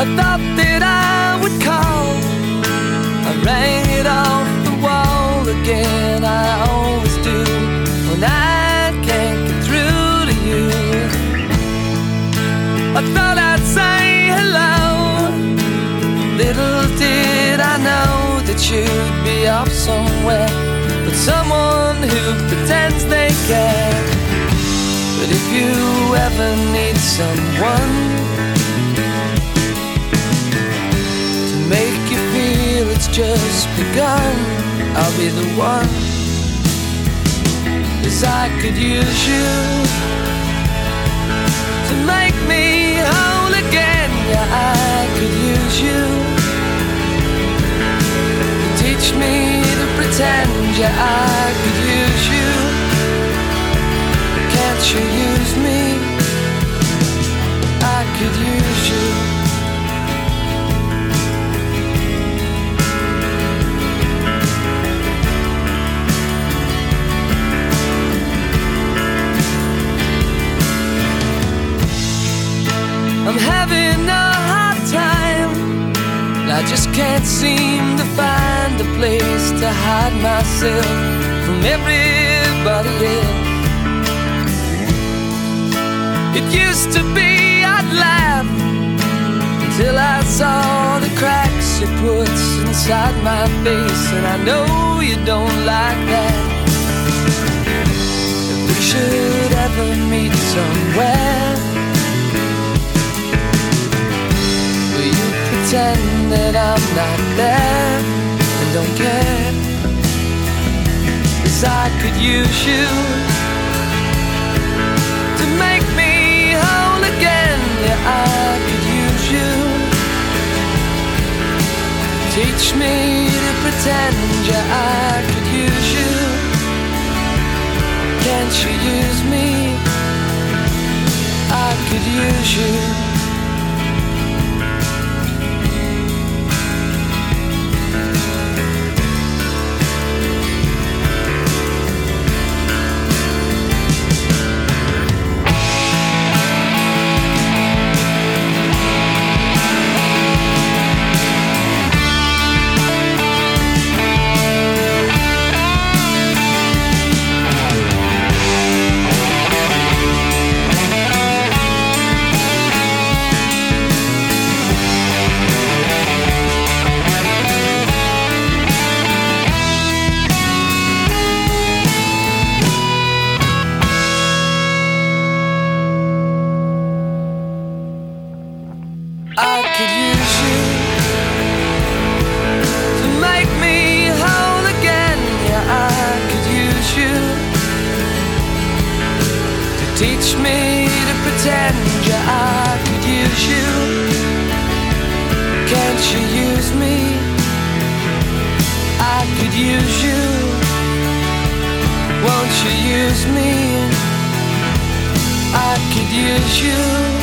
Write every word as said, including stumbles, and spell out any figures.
I thought that I would call. I rang it off the wall again. I always do when I can't get through to you. I thought I'd say hello. Little did I know that you'd be off somewhere with someone who pretends they care. But if you ever need someone to make you feel it's just begun, I'll be the one. 'Cause I could use you to make me whole again. Yeah, I could use you to teach me to pretend. Yeah, I could use you. Can't you use me? I could use you. I'm having a hard time. I just can't seem to find a place to hide myself from everybody else. It used to be I'd laugh until I saw the cracks it puts inside my face, and I know you don't like that. If we should ever meet somewhere, will you pretend that I'm not there and don't care? 'Cause I could use you to make me whole again. Yeah, I could use you. Teach me to pretend. Yeah, I could use you. Can't you use me? I could use you. I could use you to make me whole again. Yeah, I could use you to teach me to pretend. Yeah, I could use you. Can't you use me? I could use you. Won't you use me? I could use you.